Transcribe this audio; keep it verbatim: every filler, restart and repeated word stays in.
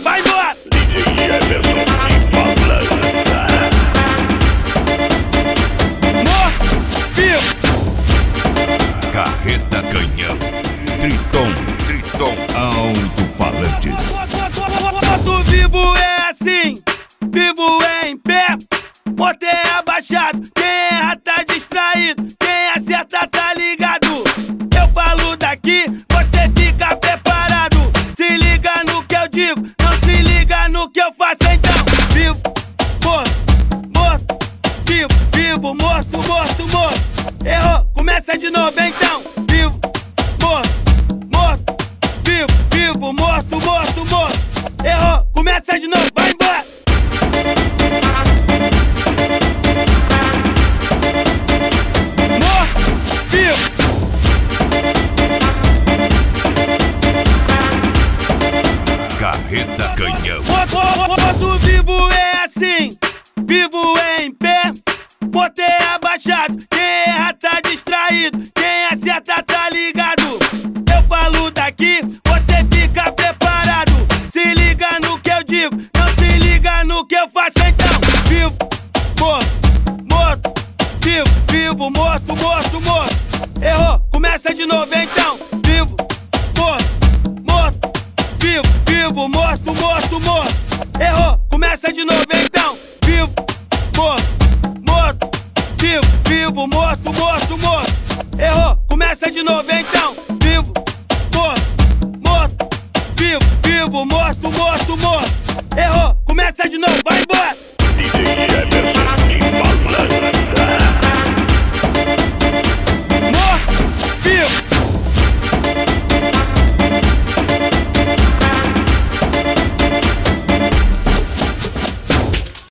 vai embora! D J Jefferson de Balança. Morto, vivo! Carreta Canhão, Triton, Triton, alto-falantes. Morto vivo é assim, vivo é em pé. Morto é abaixado, quem erra tá distraído, quem acerta tá ligado. Eu falo daqui, você fica preparado. Se liga no que eu digo, não se liga no que eu faço então. Vivo, morto, morto, vivo, vivo, morto, morto, morto. Errou, começa de novo então. Vivo, morto, morto, vivo, vivo, morto, morto, morto. Errou, começa de novo, vai embora. Morto, vivo. Carreta Canhão. Morto vivo é assim, vivo é em pé. Morto é abaixado, quem erra tá distraído, quem acerta tá ligado. Eu falo daqui, você fica preparado. Se liga no que eu digo, não se liga no que eu faço então. Vivo, morto, morto, vivo, vivo, morto, morto, morto. Errou, começa de novo então. Vivo, morto, morto, vivo, vivo, morto, morto, morto. Errou, começa de novo então. Vivo, morto, morto, vivo, vivo, morto, morto, morto. Errou, começa de novo então. Vivo, morto, morto, vivo, vivo, morto, morto, morto. Errou, começa de novo, vai embora. D J Jefferson de Balança.